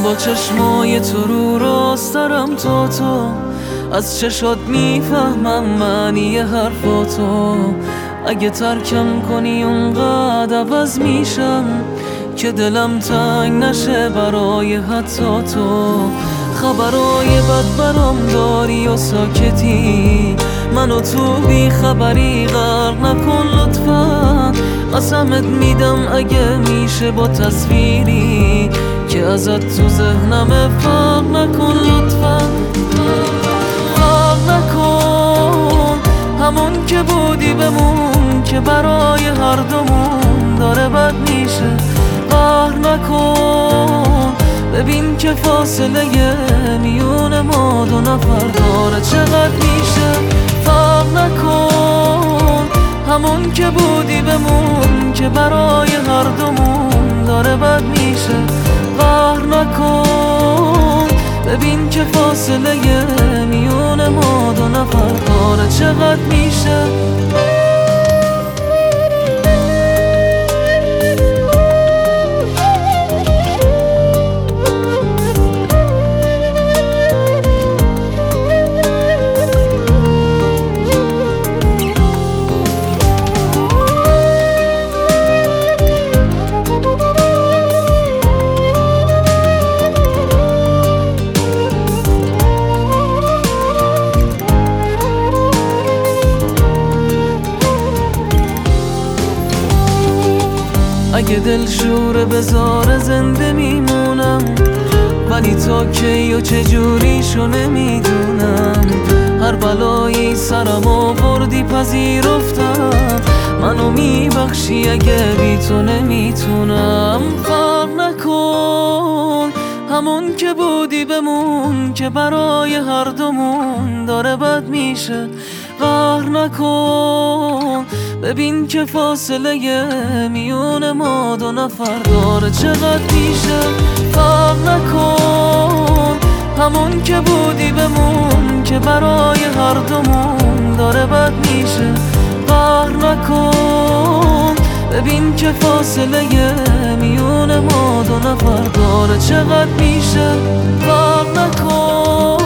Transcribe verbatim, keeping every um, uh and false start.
با چشمای تو رو راست دارم تو تو از چشات میفهمم معنی حرفاتو. اگه ترکم کنی اونقدر عوض میشم که دلم تنگ نشه برای حتی تو. خبرای بد برام داری و ساکتی، منو تو بی خبری غرق نکن لطفا. قسمت میدم اگه میشه با تصویری که ازت تو ذهنم فرق نکن لطفا. فرق نکن، همون که بودی بمون که برای هر دومون داره بد میشه. قهر نکن، ببین که فاصله میون ما دو نفر داره چقدر میشه. فرق نکن، همون که بودی بمون که برای هر دومون داره بد میشه. قهر نکن، ببین که فاصله میون ما دو نفر داره چقدر میشه. اگه دل شوره بذاره زنده میمونم، ولی تا کی و چجوریشو نمیدونم. هر بلایی سرم آوردی پذیرفتم، منو میبخشی اگه بی تو نمیتونم. فرق نکن، همون که بودی بمون که برای هر دومون داره بد میشه. قهر نکن، ببین که فاصله میون ما دو نفر داره چقدر میشه. فرق نکن، همون که بودی بمون که برای هر دومون داره بد میشه. قهر نکن، ببین که فاصله میون ما دو نفر داره چقدر میشه. فرق نکن.